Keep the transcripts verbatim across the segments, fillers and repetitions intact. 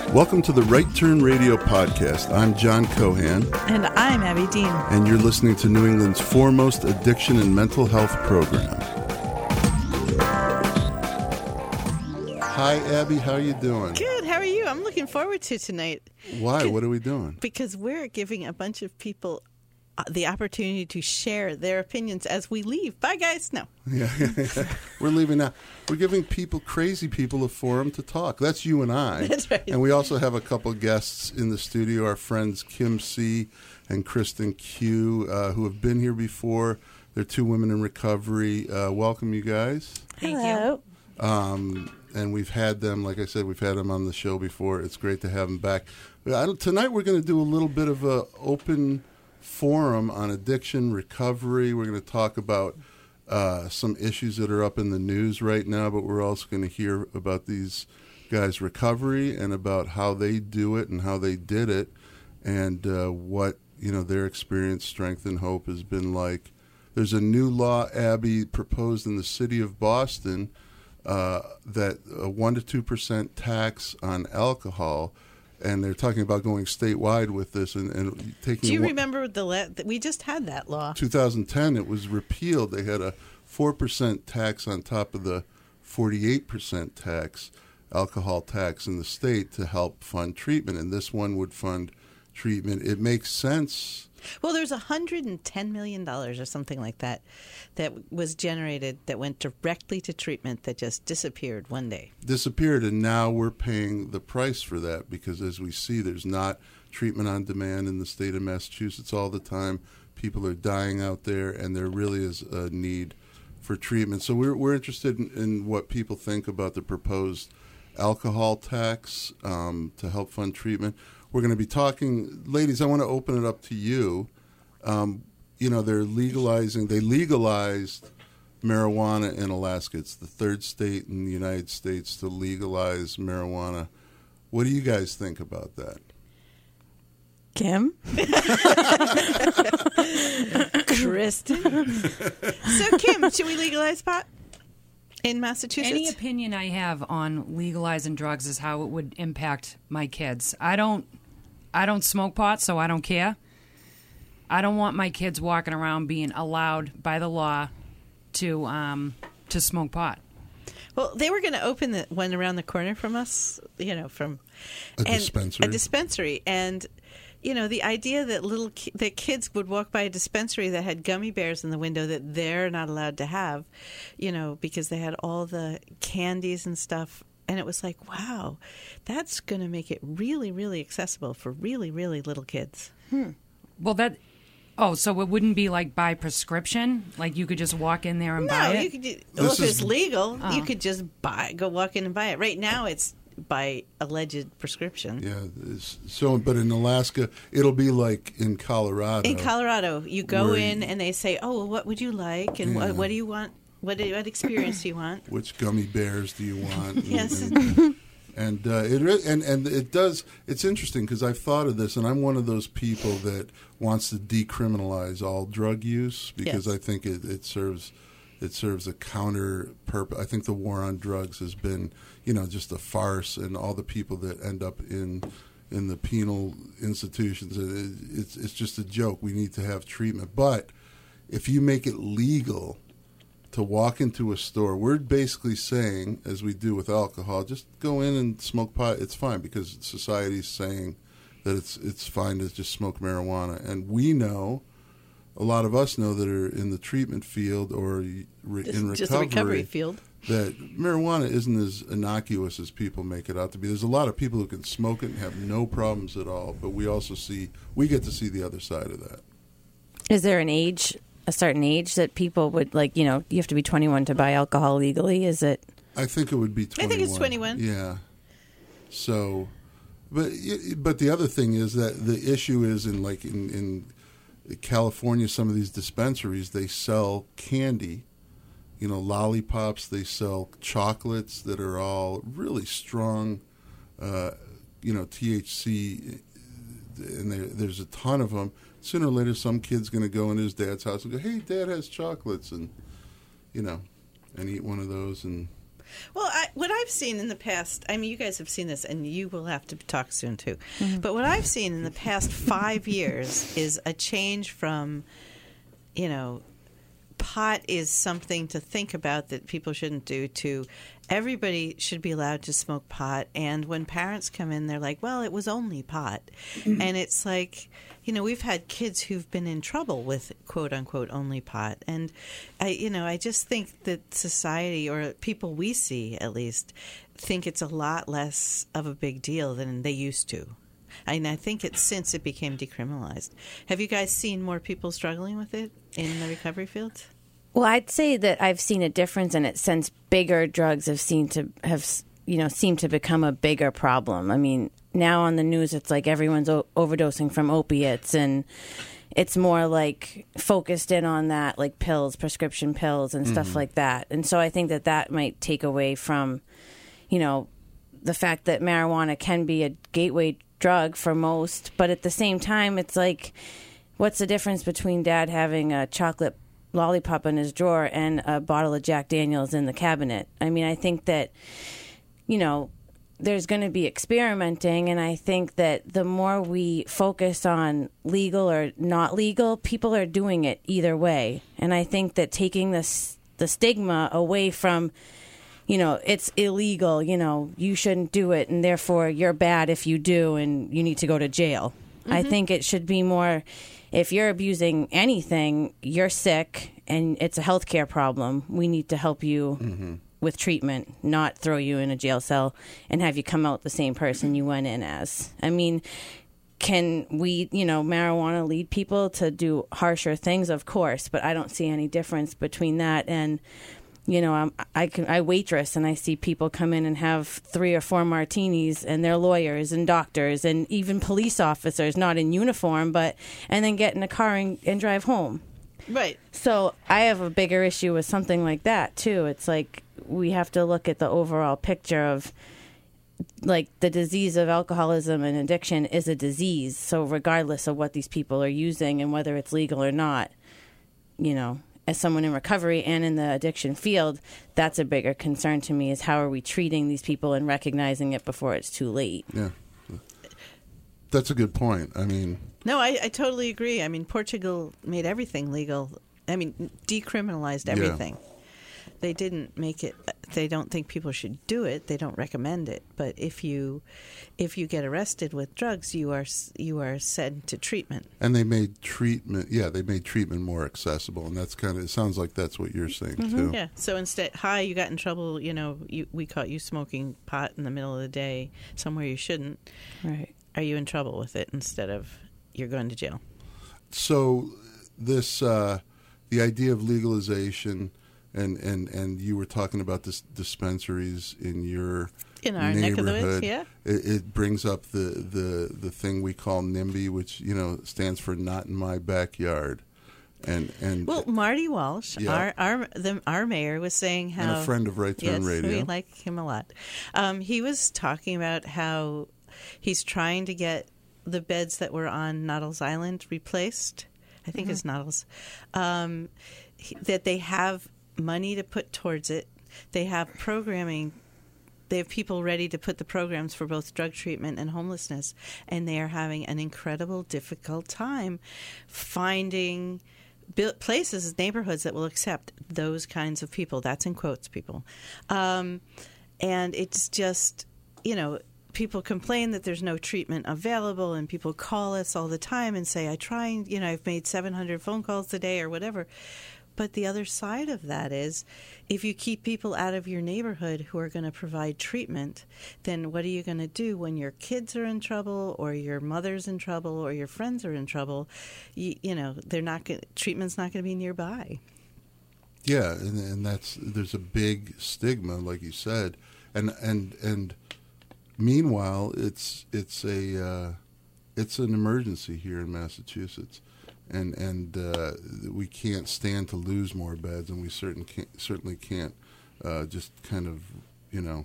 Welcome to the Right Turn Radio Podcast. I'm John Cohan. And I'm Abby Dean. And you're listening to New England's foremost addiction and mental health program. Hi, Abby. How are you doing? Good. How are you? I'm looking forward to tonight. Why? What are we doing? Because we're giving a bunch of people the opportunity to share their opinions as we leave. Bye, guys. No. Yeah, we're leaving now. We're giving people, crazy people, a forum to talk. That's you and I. That's right. And we also have a couple guests in the studio, our friends Kim C. and Kristen Q., uh, who have been here before. They're two women in recovery. Uh, welcome, you guys. Thank Hello. you. Um, and we've had them, like I said, we've had them on the show before. It's great to have them back. I don't, tonight we're going to do a little bit of a open forum on addiction recovery. We're going to talk about uh, some issues that are up in the news right now, but we're also going to hear about these guys' recovery and about how they do it and how they did it, and uh, what you know their experience, strength, and hope has been like. There's a new law, Abby, proposed in the city of Boston uh, that a one to two percent tax on alcohol. And they're talking about going statewide with this and, and taking. Do you one, remember the la- we just had that law? twenty ten, it was repealed. They had a four percent tax on top of the forty-eight percent tax, alcohol tax in the state to help fund treatment. And this one would fund treatment. It makes sense. Well, there's one hundred ten million dollars or something like that that was generated that went directly to treatment that just disappeared one day. Disappeared, and now we're paying the price for that because, as we see, there's not treatment on demand in the state of Massachusetts all the time. People are dying out there, and there really is a need for treatment. So we're we're interested in, in what people think about the proposed alcohol tax um, to help fund treatment. We're going to be talking, ladies, I want to open it up to you. Um, you know, they're legalizing, they legalized marijuana in Alaska. It's the third state in the United States to legalize marijuana. What do you guys think about that? Kim? Kristen? So, Kim, should we legalize pot in Massachusetts? Any opinion I have on legalizing drugs is how it would impact my kids. I don't I don't smoke pot, so I don't care. I don't want my kids walking around being allowed by the law to um, to smoke pot. Well, they were going to open the one around the corner from us, you know, from a and, dispensary. A dispensary, and you know, the idea that little ki- that kids would walk by a dispensary that had gummy bears in the window that they're not allowed to have, you know, because they had all the candies and stuff. And it was like, wow, that's going to make it really, really accessible for really, really little kids. Hmm. Well, that, oh, so it wouldn't be like by prescription? Like you could just walk in there and no, buy it? You could, well, if is, it's legal, oh. you could just buy, go walk in and buy it. Right now, it's by alleged prescription. Yeah. So, but in Alaska, it'll be like in Colorado. In Colorado, you go in you, and they say, oh, well, what would you like? And yeah. what, what do you want? What, what experience do you want? Which gummy bears do you want? Yes. And, and, uh, it, and, and it does, it's interesting because I've thought of this, and I'm one of those people that wants to decriminalize all drug use because yes. I think it, it serves it serves a counter purpose. I think the war on drugs has been, you know, just a farce, and all the people that end up in in the penal institutions, it, it's it's just a joke. We need to have treatment. But if you make it legal to walk into a store, we're basically saying, as we do with alcohol, just go in and smoke pot. It's fine because society's saying that it's it's fine to just smoke marijuana. And we know, a lot of us know that are in the treatment field or re- just, in recovery, just the recovery field, that marijuana isn't as innocuous as people make it out to be. There's a lot of people who can smoke it and have no problems at all, but we also see, we get to see the other side of that. Is there an age, a certain age that people would, like, you know, you have to be twenty-one to buy alcohol legally? Is it? I think it would be twenty-one. I think it's twenty-one. Yeah. So, but but the other thing is that the issue is in like in, in California, some of these dispensaries, they sell candy, you know, lollipops. They sell chocolates that are all really strong, uh, you know, T H C, and there, there's a ton of them. Sooner or later, some kid's going to go in his dad's house and go, "Hey, Dad has chocolates," and you know, and eat one of those. And Well, I, what I've seen in the past, I mean, you guys have seen this, and you will have to talk soon, too. Mm-hmm. But what I've seen in the past five years is a change from, you know, pot is something to think about that people shouldn't do, to everybody should be allowed to smoke pot. And when parents come in, they're like, well, it was only pot. Mm-hmm. And it's like, you know, we've had kids who've been in trouble with quote unquote only pot. And I, you know, I just think that society, or people we see at least, think it's a lot less of a big deal than they used to. And I think it's since it became decriminalized. Have you guys seen more people struggling with it in the recovery field? Well, I'd say that I've seen a difference in it since bigger drugs have seemed to have, you know, seemed to become a bigger problem. I mean, now on the news, it's like everyone's o- overdosing from opiates, and it's more like focused in on that, like pills, prescription pills, and mm-hmm. stuff like that. And so I think that that might take away from, you know, the fact that marijuana can be a gateway drug for most, but at the same time, it's like, what's the difference between Dad having a chocolate lollipop in his drawer and a bottle of Jack Daniels in the cabinet? I mean, I think that, you know, there's going to be experimenting, and I think that the more we focus on legal or not legal, people are doing it either way. And I think that taking this the stigma away from, you know, it's illegal, you know, you shouldn't do it, and therefore you're bad if you do, and you need to go to jail. Mm-hmm. I think it should be more, if you're abusing anything, you're sick, and it's a healthcare problem. We need to help you mm-hmm. with treatment, not throw you in a jail cell and have you come out the same person you went in as. I mean, can we, you know, marijuana lead people to do harsher things? Of course, but I don't see any difference between that and, you know, I'm, I can I waitress, and I see people come in and have three or four martinis, and they're lawyers and doctors and even police officers, not in uniform, but and then get in a car and, and drive home. Right. So I have a bigger issue with something like that too. It's like we have to look at the overall picture of, like, the disease of alcoholism and addiction is a disease. So regardless of what these people are using and whether it's legal or not, you know, as someone in recovery and in the addiction field, that's a bigger concern to me, is how are we treating these people and recognizing it before it's too late. Yeah. That's a good point. I mean... No, I, I totally agree. I mean, Portugal made everything legal. I mean, decriminalized everything. Yeah. They didn't make it... They don't think people should do it. They don't recommend it. But if you if you get arrested with drugs, you are you are sent to treatment. And they made treatment... Yeah, they made treatment more accessible. And that's kind of... It sounds like that's what you're saying, mm-hmm. too. Yeah. So instead, hi, you got in trouble, you know, you, we caught you smoking pot in the middle of the day somewhere you shouldn't. Right. Are you in trouble with it, instead of you're going to jail? So this... Uh, the idea of legalization... And, and and you were talking about this dispensaries in your in our neighborhood. neck of the woods, yeah. It, it brings up the, the, the thing we call NIMBY, which, you know, stands for Not in My Backyard. And and well, Marty Walsh, yeah. our our the, our mayor, was saying how, and a friend of Right Turn yes, Radio. We like him a lot. Um, he was talking about how he's trying to get the beds that were on Noddles Island replaced. I think mm-hmm. it's Noddles. Um, he, that they have money to put towards it. They have programming. They have people ready to put the programs for both drug treatment and homelessness, and they are having an incredible, difficult time finding places, neighborhoods that will accept those kinds of people. That's in quotes, people. Um, and it's just, you know, people complain that there's no treatment available, and people call us all the time and say, I try, and, you know, I've made seven hundred phone calls today or whatever. But the other side of that is, if you keep people out of your neighborhood who are going to provide treatment, then what are you going to do when your kids are in trouble, or your mother's in trouble, or your friends are in trouble? You, you know, they're not gonna, treatment's not going to be nearby. Yeah, and, and that's there's a big stigma, like you said, and and and meanwhile, it's it's a uh, it's an emergency here in Massachusetts. And and uh, we can't stand to lose more beds, and we certain can't, certainly can't uh, just kind of, you know,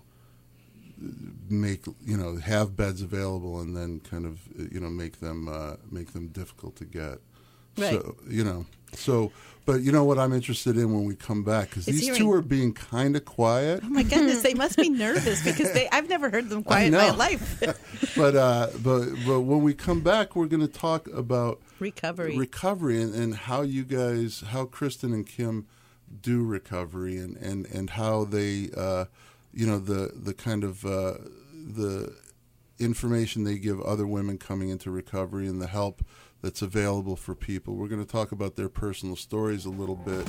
make you know have beds available and then kind of you know make them uh, make them difficult to get. Right. So, you know, so, but you know what I'm interested in when we come back, because these hearing- two are being kind of quiet. Oh my goodness, they must be nervous because they I've never heard them quiet in my know. life. but, uh, but, but when we come back, we're going to talk about Recovery. recovery and, and how you guys, how Kristen and Kim do recovery, and, and, and how they, uh, you know, the, the kind of, uh, the information they give other women coming into recovery and the help that's available for people. We're going to talk about their personal stories a little bit.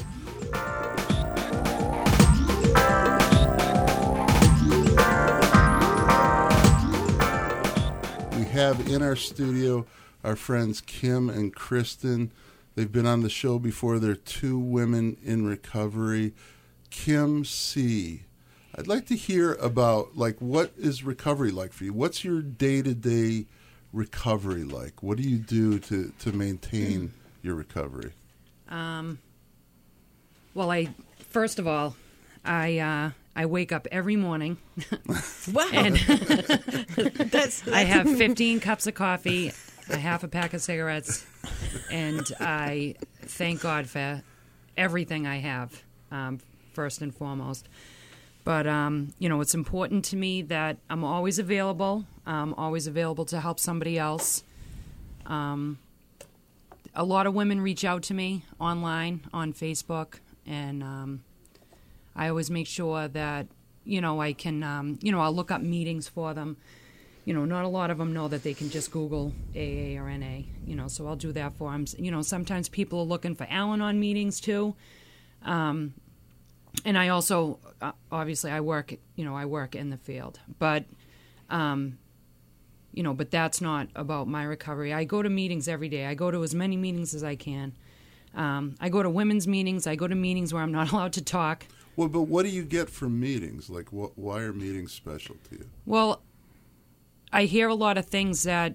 We have in our studio our friends Kim and Kristen. They've been on the show before. They're two women in recovery. Kim C., I'd like to hear about, like, what is recovery like for you? What's your day-to-day recovery like? What do you do to, to maintain your recovery? Um, well, I first of all, I uh, I wake up every morning. Wow. And that's, I have fifteen cups of coffee, a half a pack of cigarettes, and I thank God for everything I have, um, first and foremost. But, um, you know, it's important to me that I'm always available, um, always available to help somebody else. Um, a lot of women reach out to me online, on Facebook, and um, I always make sure that, you know, I can, um, you know, I'll look up meetings for them. You know, not a lot of them know that they can just Google A A or N A, you know, so I'll do that for them. You know, sometimes people are looking for Al-Anon meetings, too. Um And I also, uh, obviously, I work, you know, I work in the field. But, um, you know, but that's not about my recovery. I go to meetings every day. I go to as many meetings as I can. Um, I go to women's meetings. I go to meetings where I'm not allowed to talk. Well, but what do you get from meetings? Like, what, why are meetings special to you? Well, I hear a lot of things that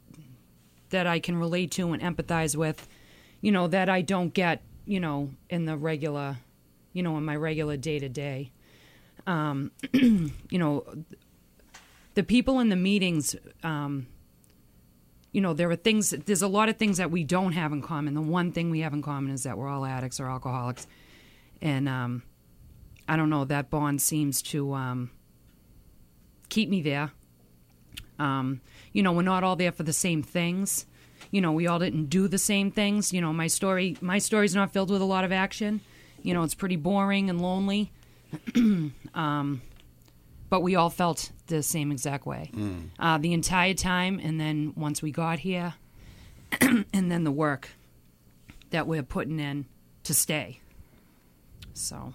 that I can relate to and empathize with, you know, that I don't get, you know, in the regular... you know, in my regular day-to-day. Um, you know, the people in the meetings, um, you know, there are things, there's a lot of things that we don't have in common. The one thing we have in common is that we're all addicts or alcoholics. And um, I don't know, that bond seems to um, keep me there. Um, you know, we're not all there for the same things. You know, we all didn't do the same things. You know, my story, my story's not filled with a lot of action. You know, it's pretty boring and lonely. um, but we all felt the same exact way. Mm. Uh, the entire time, and then once we got here, and then the work that we're putting in to stay. So.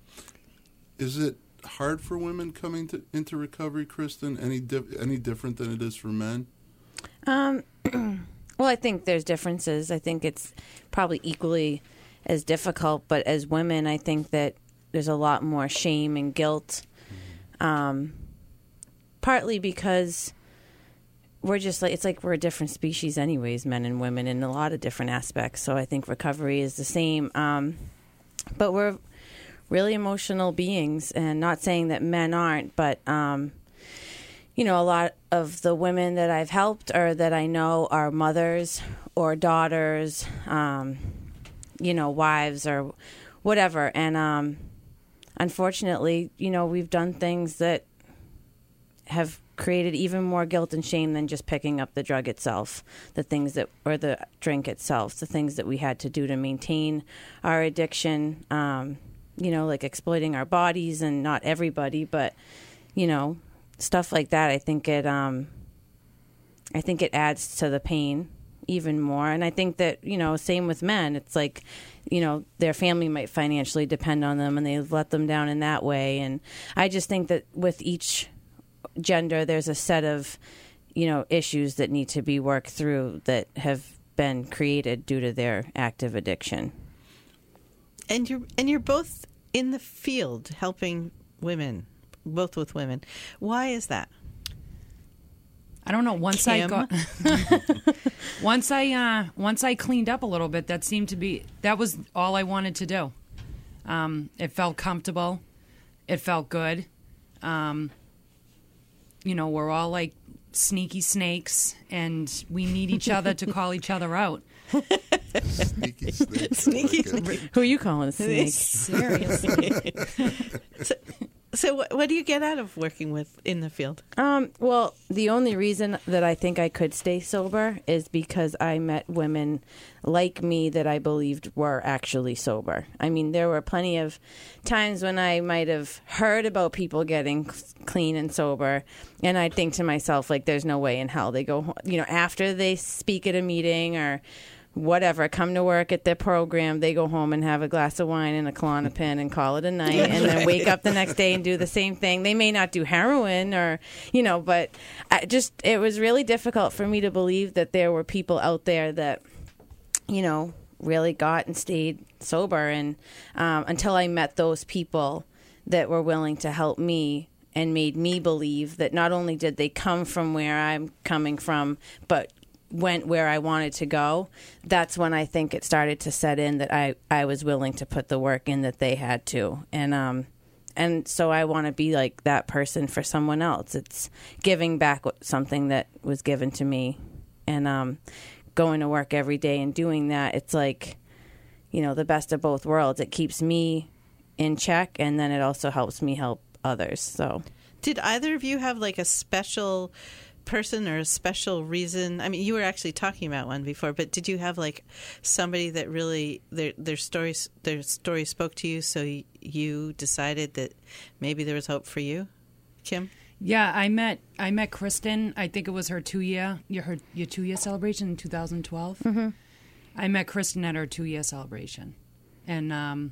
Is it hard for women coming to, into recovery, Kristen? Any di- any different than it is for men? Um, well, I think there's differences. I think it's probably equally as difficult, but as women, I think that there's a lot more shame and guilt. Um, partly because we're just like, it's like we're a different species anyways, men and women, in a lot of different aspects. So I think recovery is the same. Um, but we're really emotional beings, and not saying that men aren't, but, um, you know, a lot of the women that I've helped or that I know are mothers or daughters, um, you know, wives or whatever. And, um, unfortunately, you know, we've done things that have created even more guilt and shame than just picking up the drug itself, the things that, or the drink itself, the things that we had to do to maintain our addiction, um, you know, like exploiting our bodies, and not everybody, but, you know, stuff like that. I think it, um, I think it adds to the pain even more. And I think that, you know, same with men. It's like, you know, their family might financially depend on them, and they let them down in that way. And I just think that with each gender, there's a set of, you know, issues that need to be worked through that have been created due to their active addiction. And you're and you're both in the field helping women, both with women. Why is that? I don't know. Once Kim? I got, once I uh, once I cleaned up a little bit, that seemed to be that was all I wanted to do. Um, it felt comfortable. It felt good. Um, you know, we're all like sneaky snakes, and we need each other to call each other out. Sneaky snake. Sneaky Okay. snake. Who are you calling a snake? Seriously. so, so what, what do you get out of working with in the field? Um, well, the only reason that I think I could stay sober is because I met women like me that I believed were actually sober. I mean, there were plenty of times when I might have heard about people getting clean and sober, and I'd think to myself, like, there's no way in hell they go, you know, after they speak at a meeting or whatever, come to work at their program, they go home and have a glass of wine and a Klonopin and call it a night, and then wake up the next day and do the same thing. They may not do heroin or, you know, but I just, it was really difficult for me to believe that there were people out there that, you know, really got and stayed sober. And um, until I met those people that were willing to help me and made me believe that not only did they come from where I'm coming from, but went where I wanted to go, that's when I think it started to set in that I, I was willing to put the work in that they had to. And um and so I want to be like that person for someone else. It's giving back something that was given to me, and um going to work every day and doing that. It's like, you know, the best of both worlds. It keeps me in check, and then it also helps me help others. So Did either of you have like a special person or a special reason? I mean, you were actually talking about one before, but did you have like somebody that really their their stories their story spoke to you, so y- you decided that maybe there was hope for you, Kim? Yeah, I met I met Kristen. I think it was her two year your her your two year celebration in two thousand twelve. Mm-hmm. I met Kristen at her two year celebration, and um,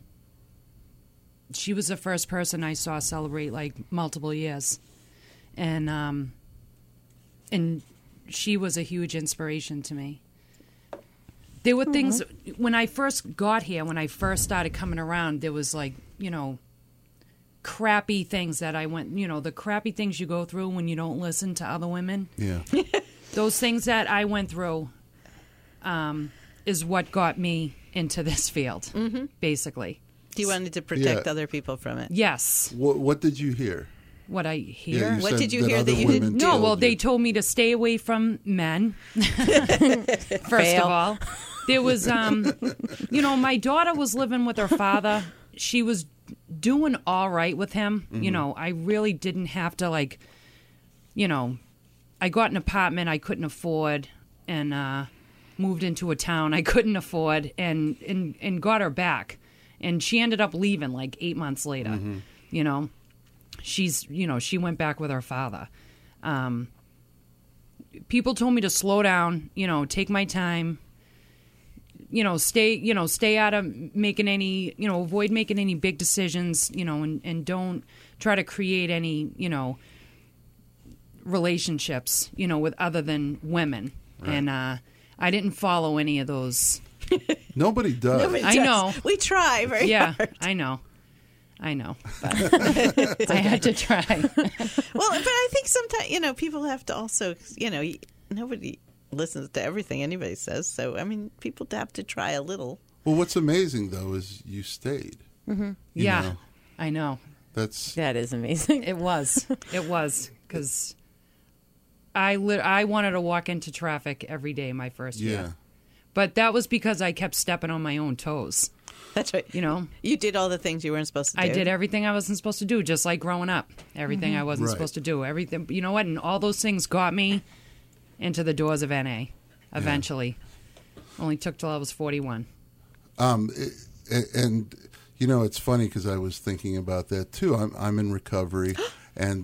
she was the first person I saw celebrate like multiple years, and um, and she was a huge inspiration to me. There were mm-hmm. things when I first got here, when I first started coming around, there was like, you know, crappy things that I went, you know, the crappy things you go through when you don't listen to other women. Yeah. Those things that I went through um, is what got me into this field, mm-hmm. basically. You wanted to protect Yeah. other people from it. Yes. What, what did you hear? What I hear? Yeah, you What said did you hear that other you women didn't No, told well, you. they told me to stay away from men. First Fail. of all, there was, um, you know, my daughter was living with her father. She was doing all right with him. Mm-hmm. You know, I really didn't have to, like, you know, I got an apartment I couldn't afford, and uh, moved into a town I couldn't afford, and, and, and got her back. And she ended up leaving like eight months later, Mm-hmm. you know. She's, you know, she went back with her father. Um, people told me to slow down, you know, take my time, you know, stay, you know, stay out of making any, you know, avoid making any big decisions, you know, and, and don't try to create any, you know, relationships, you know, with other than women. Right. And uh, I didn't follow any of those. Nobody does. Nobody I does. know. We try very Yeah, hard. I know. I know. But I had to try. Well, but I think sometimes, you know, people have to also, you know, nobody listens to everything anybody says. So, I mean, people have to try a little. Well, what's amazing, though, is you stayed. Mm-hmm. You Yeah, know, I know. that's that is amazing. It was. It was. Because I, li- I wanted to walk into traffic every day my first yeah. year. But that was because I kept stepping on my own toes. That's right. You know? You did all the things you weren't supposed to do. I did everything I wasn't supposed to do, just like growing up. Everything I wasn't Right. supposed to do. Everything, you know what? And all those things got me into the doors of N A eventually. Only took till I was forty-one. Um, it, and you know, it's funny because I was thinking about that too. I'm I'm in recovery, and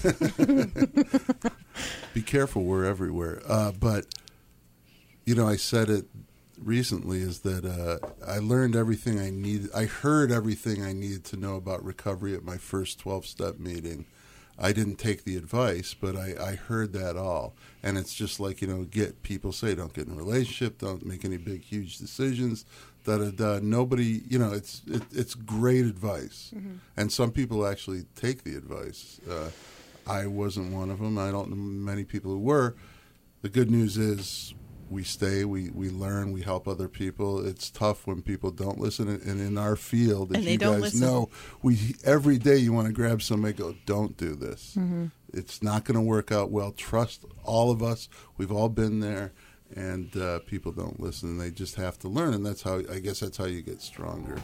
be careful, we're everywhere. Uh, but you know, I said it recently is that uh, I learned everything I needed. I heard everything I needed to know about recovery at my first twelve-step meeting. I didn't take the advice, but I, I heard that all. And it's just like, you know, get people say, don't get in a relationship, don't make any big, huge decisions, da-da-da. Nobody, you know, it's it, it's great advice. Mm-hmm. And some people actually take the advice. Uh, I wasn't one of them. I don't know many people who were. The good news is we stay, we, we learn, we help other people. It's tough when people don't listen. And in our field, as And they you don't guys listen. know, we every day you want to grab somebody and go, don't do this. Mm-hmm. It's not going to work out well. Trust all of us. We've all been there. and uh, people don't listen. And they just have to learn, and that's how I guess that's how you get stronger.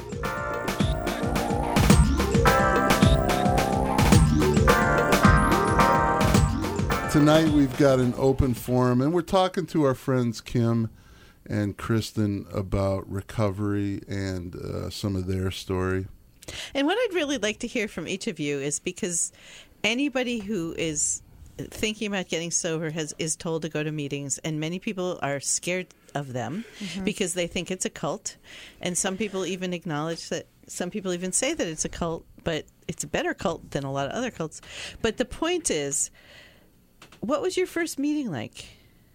Tonight we've got an open forum, and we're talking to our friends Kim and Kristen about recovery and uh, some of their story. And what I'd really like to hear from each of you is, because anybody who is thinking about getting sober has is told to go to meetings, and many people are scared of them mm-hmm. because they think it's a cult, and some people even acknowledge that. Some people even say that it's a cult, but it's a better cult than a lot of other cults. But the point is, what was your first meeting like?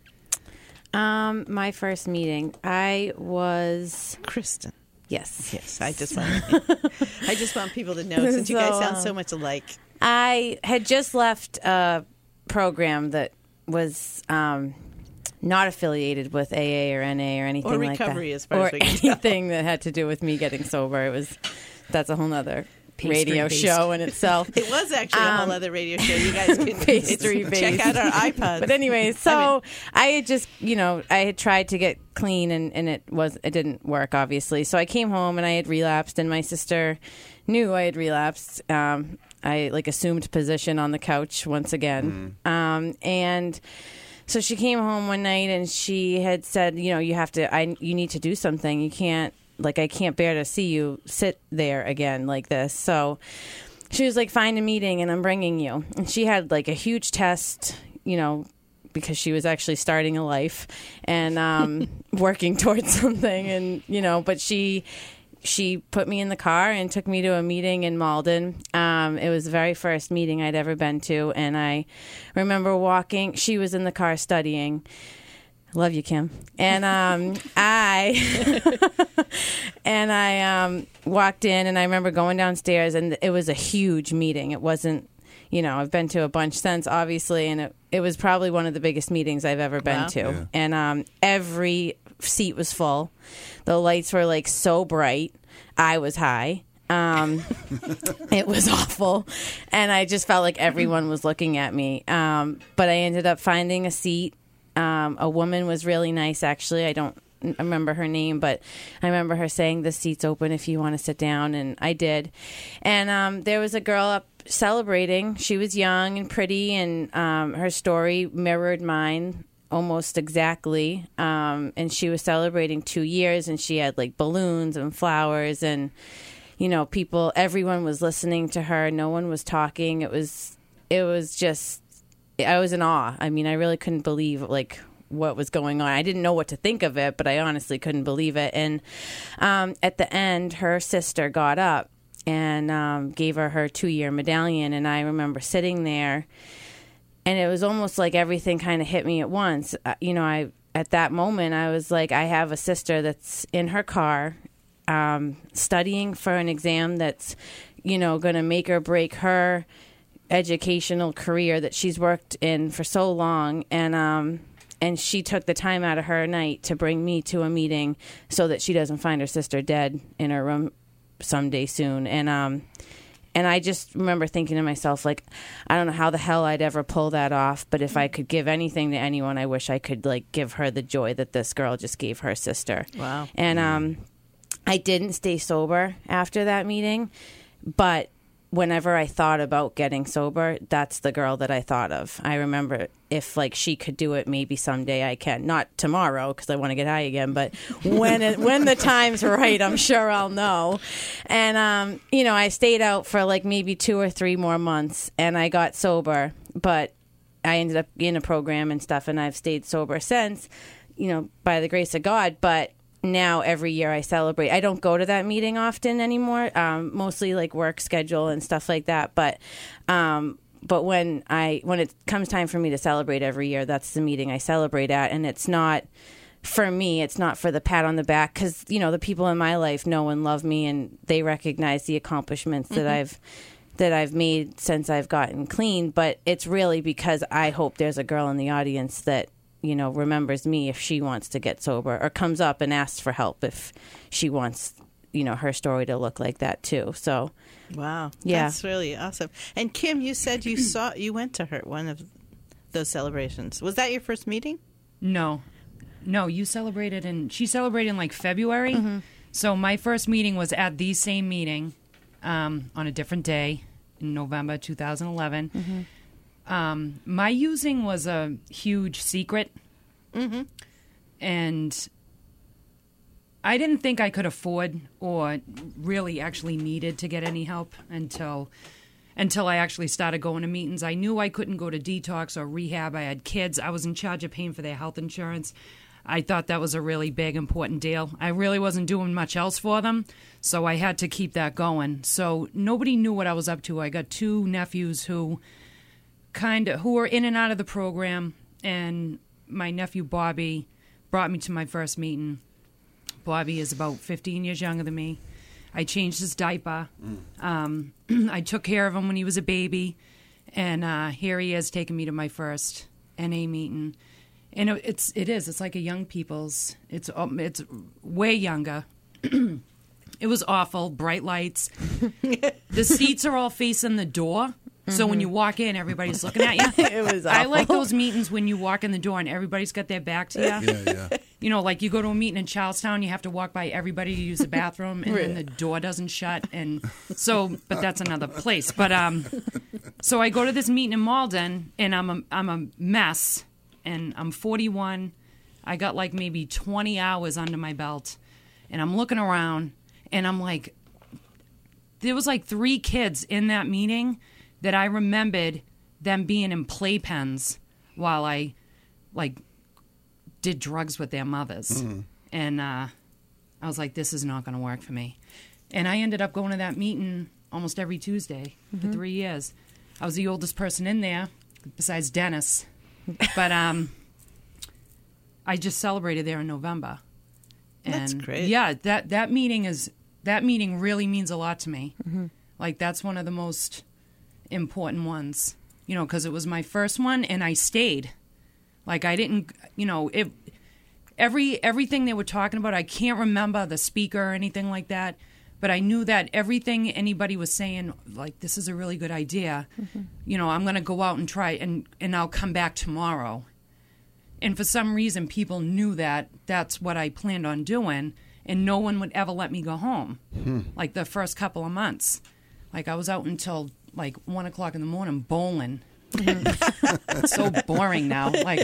Um, my first meeting, I was Kristen. Yes, yes. I just want I just want people to know, since so, you guys sound so much alike. I had just left a program that was um, not affiliated with A A or N A or anything or like that, or recovery, as far or as we can anything tell. That had to do with me getting sober. It was that's a whole nother radio based. show in itself. It was actually um, a whole other radio show. You guys can pastry based. Check out our iPod. But anyway, so I, mean, I had just, you know, I had tried to get clean, and, and it was it didn't work, obviously. So I came home and I had relapsed, and my sister knew I had relapsed. Um, I like assumed position on the couch once again, mm. um, and. So she came home one night and she had said, you know, you have to, I, you need to do something. You can't, like, I can't bear to see you sit there again like this. So she was like, find a meeting and I'm bringing you. And she had like a huge test, you know, because she was actually starting a life and um, working towards something. And, you know, but she... She put me in the car and took me to a meeting in Malden. Um, it was the very first meeting I'd ever been to. And I remember walking. She was in the car studying. Love you, Kim. And um, I and I um, walked in, and I remember going downstairs, and it was a huge meeting. It wasn't, you know, I've been to a bunch since, obviously, and it, it was probably one of the biggest meetings I've ever been wow. to. Yeah. And um, every seat was full. The lights were like so bright. I was high. Um, it was awful. And I just felt like everyone was looking at me. Um, but I ended up finding a seat. Um, a woman was really nice, actually. I don't remember her name, but I remember her saying, the seat's open if you want to sit down. And I did. And um, there was a girl up celebrating. She was young and pretty, and um, her story mirrored mine almost exactly. Um, and she was celebrating two years, and she had like balloons and flowers, and, you know, people, everyone was listening to her. No one was talking. It was, it was just, I was in awe. I mean, I really couldn't believe like what was going on. I didn't know what to think of it, but I honestly couldn't believe it. And um, at the end, her sister got up and um, gave her her two-year medallion. And I remember sitting there, and it was almost like everything kind of hit me at once. Uh, you know, I at that moment, I was like, I have a sister that's in her car um, studying for an exam that's, you know, going to make or break her educational career that she's worked in for so long. And um, and she took the time out of her night to bring me to a meeting so that she doesn't find her sister dead in her room someday soon. And um and I just remember thinking to myself, like, I don't know how the hell I'd ever pull that off, but if I could give anything to anyone, I wish I could like give her the joy that this girl just gave her sister. Wow. And um I didn't stay sober after that meeting, but whenever I thought about getting sober, that's the girl that I thought of. I remember if like she could do it, maybe someday I can. Not tomorrow because I want to get high again, but when it, when the time's right, I'm sure I'll know. And um, you know, I stayed out for like maybe two or three more months, and I got sober. But I ended up in a program and stuff, and I've stayed sober since. You know, by the grace of God, but. Now every year I celebrate. I don't go to that meeting often anymore, um, mostly like work schedule and stuff like that. But um, but when I when it comes time for me to celebrate every year, that's the meeting I celebrate at. And it's not for me. It's not for the pat on the back because, you know, the people in my life know and love me, and they recognize the accomplishments mm-hmm. that I've that I've made since I've gotten clean. But it's really because I hope there's a girl in the audience that, you know, remembers me if she wants to get sober, or comes up and asks for help if she wants, you know, her story to look like that too. So, wow, yeah, that's really awesome. And Kim, you said you saw, you went to her one of those celebrations. Was that your first meeting? No. no, you celebrated in, she celebrated in like February. Mm-hmm. So my first meeting was at the same meeting um, on a different day in November two thousand eleven. Mm-hmm. Um, my using was a huge secret. Mm-hmm. And I didn't think I could afford or really actually needed to get any help until until I actually started going to meetings. I knew I couldn't go to detox or rehab. I had kids. I was in charge of paying for their health insurance. I thought that was a really big, important deal. I really wasn't doing much else for them, so I had to keep that going. So nobody knew what I was up to. I got two nephews who kind of who were in and out of the program, and my nephew Bobby brought me to my first meeting. Bobby is about fifteen years younger than me. I changed his diaper. Mm. Um, I took care of him when he was a baby. And uh, here he is taking me to my first N A meeting. And it, it's, it is. It's like a young people's. It's, um, it's way younger. It was awful. Bright lights. The seats are all facing the door. So when you walk in, everybody's looking at you. It was awful. I like those meetings when you walk in the door and everybody's got their back to you. Yeah, yeah. You know, like you go to a meeting in Charlestown, you have to walk by everybody to use the bathroom, and then the door doesn't shut. And so, but that's another place. But um, so I go to this meeting in Malden, and I'm a, I'm a mess, and I'm forty-one. I got like maybe twenty hours under my belt, and I'm looking around, and I'm like, there was like three kids in that meeting that I remembered them being in playpens while I, like, did drugs with their mothers. Mm. And uh, I was like, this is not going to work for me. And I ended up going to that meeting almost every Tuesday mm-hmm. for three years. I was the oldest person in there, besides Dennis. But um, I just celebrated there in November. And that's great. Yeah, that, that meeting is that meeting really means a lot to me. Mm-hmm. Like, that's one of the most important ones, you know, because it was my first one, and I stayed. Like, I didn't, you know, it, every everything they were talking about, I can't remember the speaker or anything like that, but I knew that everything anybody was saying, like, this is a really good idea. Mm-hmm. You know, I'm going to go out and try, and, and I'll come back tomorrow. And for some reason, people knew that that's what I planned on doing, and no one would ever let me go home, hmm. like the first couple of months. Like, I was out until like one o'clock in the morning bowling. It's so boring now. Like,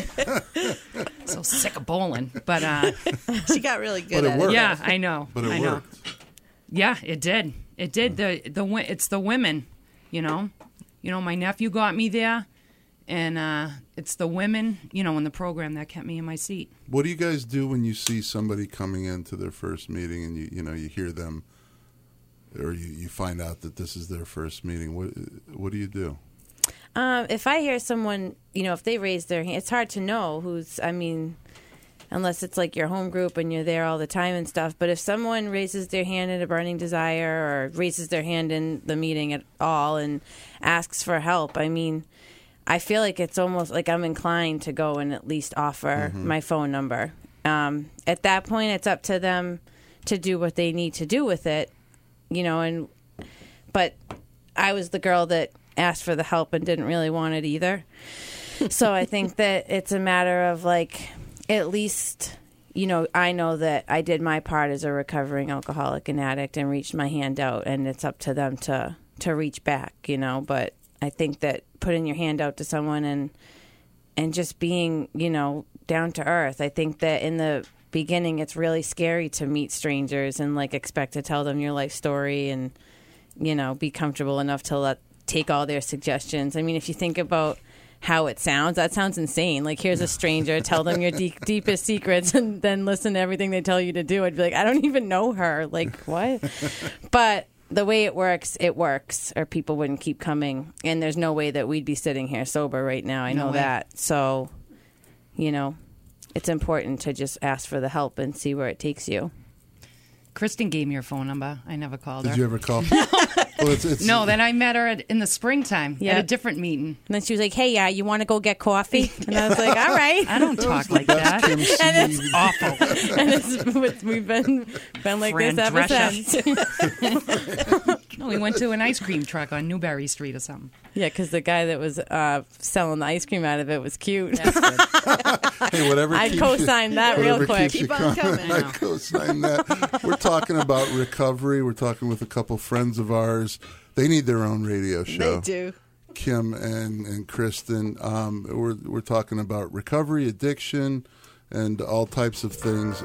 so sick of bowling. But uh, she got really good but it at worked. it. Yeah, I know. But it I know. worked. Yeah, it did. It did. The the it's the women, you know. You know, my nephew got me there, and uh, it's the women, you know, in the program that kept me in my seat. What do you guys do when you see somebody coming into their first meeting and you you know you hear them? Or you, you find out that this is their first meeting. What what do you do? Um, if I hear someone, you know, if they raise their hand, it's hard to know who's, I mean, unless it's like your home group and you're there all the time and stuff. But if someone raises their hand in a burning desire or raises their hand in the meeting at all and asks for help, I mean, I feel like it's almost like I'm inclined to go and at least offer mm-hmm. my phone number. Um, at that point, it's up to them to do what they need to do with it. You know, and but I was the girl that asked for the help and didn't really want it either. So I think that it's a matter of, like, at least, you know, I know that I did my part as a recovering alcoholic and addict and reached my hand out, and it's up to them to, to reach back, you know. But I think that putting your hand out to someone and and just being, you know, down to earth, I think that in the beginning it's really scary to meet strangers and like expect to tell them your life story and, you know, be comfortable enough to let take all their suggestions. I mean, if you think about how it sounds, that sounds insane. Like, here's a stranger, tell them your deep, deepest secrets and then listen to everything they tell you to do. I'd be like, I don't even know her. Like, what? But the way it works, it works, or people wouldn't keep coming. And there's no way that we'd be sitting here sober right now. I know No way. that. So, you know, it's important to just ask for the help and see where it takes you. Kristen gave me her phone number. I never called Did her. you ever call? Well, it's, it's, No, then I met her at, in the springtime Yeah. at a different meeting. And then she was like, hey, yeah, you want to go get coffee? And I was like, all right. I don't talk like that's that. Kim And Steve. Awful. And it's, we've been been like Fran this ever Drescher. since. No, we went to an ice cream truck on Newberry Street or something. Yeah, because the guy that was uh, selling the ice cream out of it was cute. That's good. Hey, whatever. I'd keeps co-sign you, that real whatever quick. keeps you Keep on coming. I co-sign that. We're talking about recovery. We're talking with a couple friends of ours. They need their own radio show. They do. Kim and, and Kristen. Um, we're we're talking about recovery, addiction, and all types of things.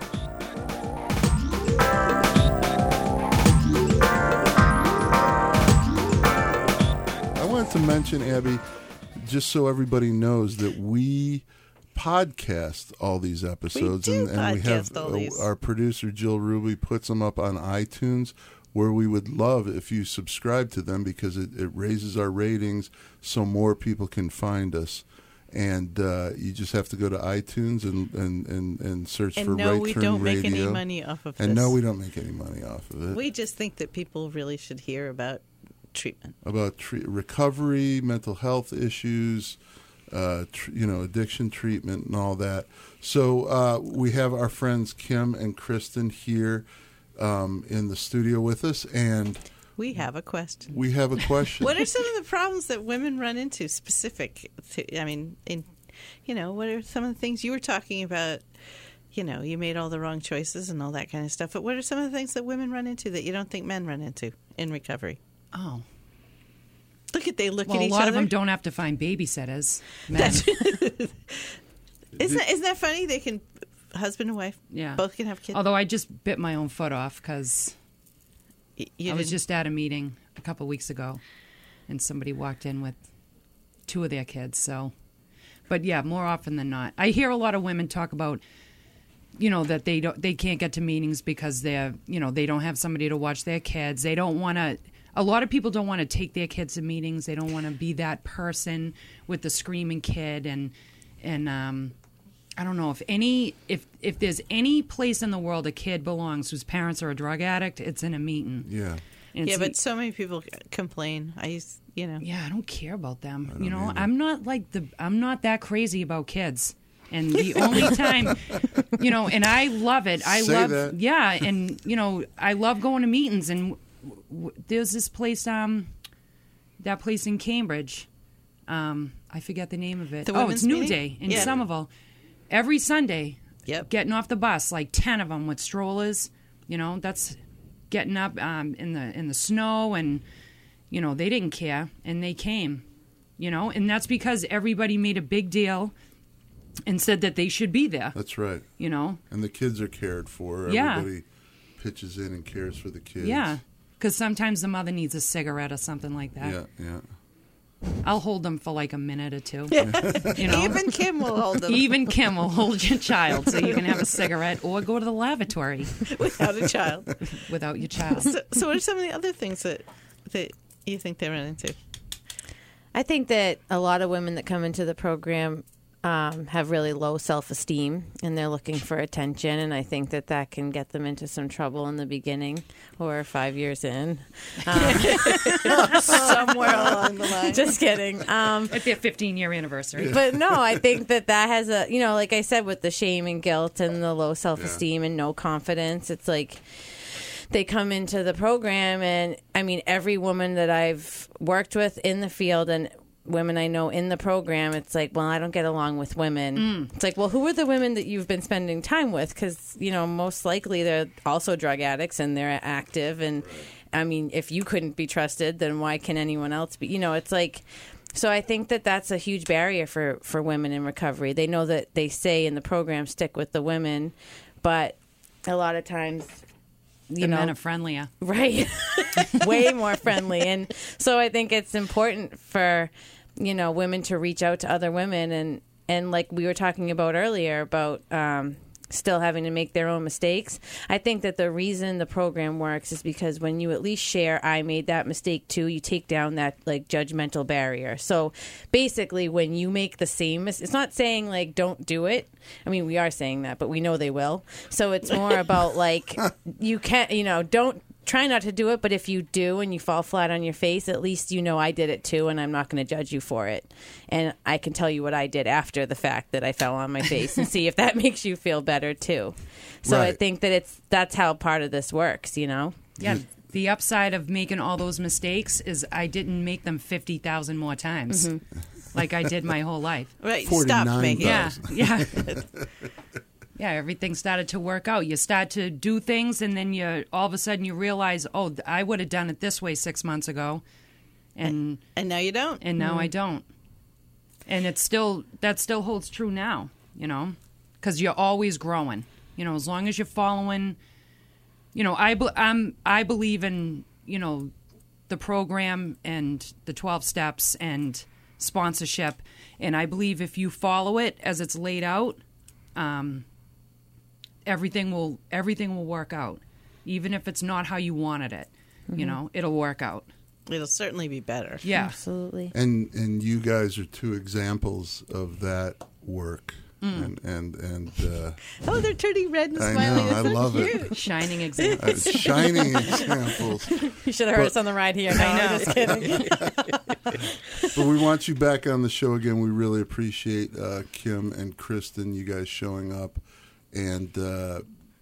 I wanted to mention, Abby, just so everybody knows that we podcast all these episodes, We do and, and we have podcast all these. our producer Jill Ruby puts them up on iTunes, where we would love if you subscribe to them because it, it raises our ratings so more people can find us. And uh, you just have to go to iTunes and, and, and, and search And for no, Right we Turn don't Radio. make any money off of this. And no, we don't make any money off of it. We just think that people really should hear about treatment. About tre- recovery, mental health issues, uh, tr- you know, addiction treatment and all that. So uh, we have our friends Kim and Kristen here um, in the studio with us, and We have a question. we have a question. What are some of the problems that women run into specific to, I mean, in, you know, what are some of the things you were talking about? You know, you made all the wrong choices and all that kind of stuff. But what are some of the things that women run into that you don't think men run into in recovery? Oh. Look at they look Well, at a each lot other. of them don't have to find babysitters. Men. Isn't that, isn't that funny? They can, husband and wife, Yeah. both can have kids. Although I just bit my own foot off because Y- you I was didn't- just at a meeting a couple weeks ago, and somebody walked in with two of their kids. So, but yeah, more often than not, I hear a lot of women talk about, you know, that they don't, they can't get to meetings because they're, you know, they don't have somebody to watch their kids. They don't want to. A lot of people don't want to take their kids to meetings. They don't want to be that person with the screaming kid, and and um, I don't know if any if if there's any place in the world a kid belongs whose parents are a drug addict, it's in a meeting. Yeah. And yeah, it's- but so many people complain. I used, you know. yeah, I don't care about them. You know, I'm not like the I'm not that crazy about kids. And the only time, you know, and I love it. I Say love, that. yeah, and you know, I love going to meetings. And w- w- there's this place, um, that place in Cambridge. Um, I forget the name of it. The oh, women's it's New meeting? Day in Yeah. Somerville. Every Sunday, Yep. getting off the bus, like ten of them with strollers. You know, that's getting up um, in the in the snow, and you know they didn't care, and they came. You know, and that's because everybody made a big deal and said that they should be there. That's right. You know, And the kids are cared for. Yeah. Everybody pitches in and cares for the kids. yeah, because sometimes the mother needs a cigarette or something like that. Yeah, yeah. I'll hold them for like a minute or two. You know, Even Kim will hold them even Kim will hold your child so you can have a cigarette or go to the lavatory without a child. without your child. So, so what are some of the other things that that you think they run into? I think that a lot of women that come into the program um, have really low self-esteem, and they're looking for attention, and I think that that can get them into some trouble in the beginning or five years in. Um, Somewhere along the line. just kidding. Um, At their fifteen year anniversary. but no, I think that that has a, you know, like I said, with the shame and guilt and the low self-esteem and no confidence, it's like they come into the program, and I mean, every woman that I've worked with in the field and women I know in the program, it's like, well, I don't get along with women. It's like, well, who are the women that you've been spending time with? Because, you know, most likely they're also drug addicts and they're active. And I mean, if you couldn't be trusted, then why can anyone else be? You know, it's like, so I think that that's a huge barrier for, for women in recovery. They know that they say in the program, stick with the women, but a lot of times, you The know, men are friendlier. right, way more friendly. And so I think it's important for, you know, women to reach out to other women, and, and like we were talking about earlier about um, still having to make their own mistakes. I think that the reason the program works is because when you at least share, I made that mistake too, you take down that like judgmental barrier. So basically when you make the same mis- it's not saying like don't do it. I mean, we are saying that, but we know they will. So it's more about like you can't, you know, don't try not to do it, but if you do and you fall flat on your face, at least you know I did it too, and I'm not going to judge you for it. And I can tell you what I did after the fact that I fell on my face and see if that makes you feel better too. So I Right. think that it's that's how part of this works, you know? Yeah, The upside of making all those mistakes is I didn't make them fifty thousand more times mm-hmm. like I did my whole life. Right, stop making Yeah, yeah. Yeah, everything started to work out. You start to do things, and then you all of a sudden you realize, oh, I would have done it this way six months ago. And and now you don't. And now mm-hmm. I don't. And it's still, that still holds true now, you know, because you're always growing. You know, as long as you're following... You know, I, be, I'm, I believe in, you know, the program and the twelve steps and sponsorship. And I believe if you follow it as it's laid out, um, everything will everything will work out. Even if it's not how you wanted it, mm-hmm. you know, it'll work out. It'll certainly be better. Yeah. Absolutely. And and you guys are two examples of that work. Mm. And and and uh, oh, they're turning red and I smiling. know, I so love cute. it. Shining examples. Uh, shining examples. You should have heard but, us on the ride here. No, I know. I'm just kidding. But we want you back on the show again. We really appreciate uh, Kim and Kristen, you guys showing up, and uh,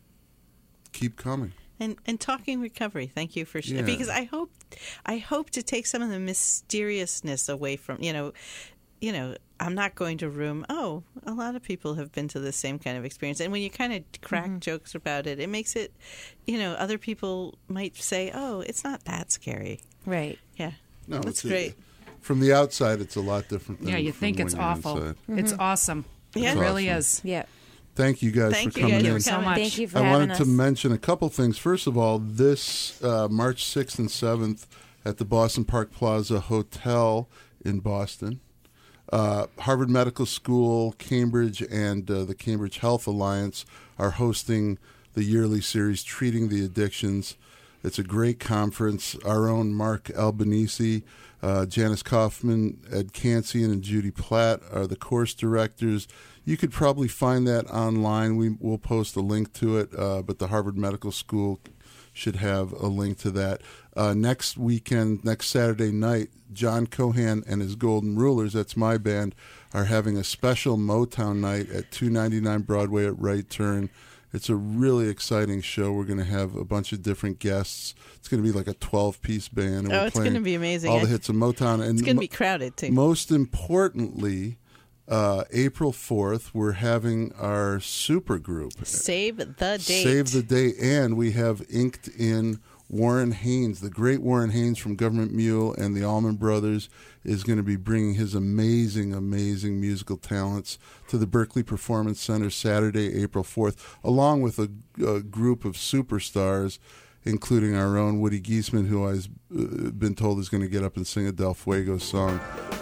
keep coming. And and talking recovery. Thank you for sh- yeah. because I hope I hope to take some of the mysteriousness away from you know. You know, I'm not going to room, oh, a lot of people have been to the same kind of experience. And when you kind of crack mm-hmm. jokes about it, it makes it, you know, other people might say, oh, it's not that scary. Right. Yeah. No, that's great. A, from the outside, it's a lot different than Yeah, you from think when it's you're awful. Mm-hmm. It's awesome. Yeah. It really awesome. is. Yeah. Thank you guys Thank for you coming guys in. for so much. Thank you for I having wanted us. to mention a couple things. First of all, this uh, March sixth and seventh at the Boston Park Plaza Hotel in Boston, Uh, Harvard Medical School, Cambridge, and uh, the Cambridge Health Alliance are hosting the yearly series Treating the Addictions. It's a great conference. Our own Mark Albanese, uh, Janice Kaufman, Ed Kansian, and Judy Platt are the course directors. You could probably find that online. We will post a link to it, uh, but the Harvard Medical School should have a link to that. Uh, next weekend, next Saturday night, John Cohan and his Golden Rulers, that's my band, are having a special Motown night at two ninety-nine Broadway at Right Turn. It's a really exciting show. We're going to have a bunch of different guests. It's going to be like a twelve-piece band. And oh, we're it's going to be amazing. All the hits of Motown. And it's going to mo- be crowded, too. Most importantly, uh, April fourth, we're having our super group. Save the date. Save the date. And we have inked in Warren Haynes, the great Warren Haynes from Government Mule and the Allman Brothers, is going to be bringing his amazing, amazing musical talents to the Berkeley Performance Center Saturday, April fourth, along with a, a group of superstars, including our own Woody Giesman, who I've uh, been told is going to get up and sing a Del Fuego song.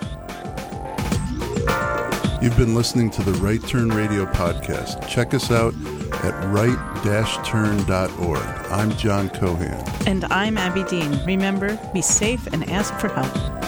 You've been listening to the Right Turn Radio podcast. Check us out at right dash turn dot org. I'm John Cohan. And I'm Abby Dean. Remember, be safe and ask for help.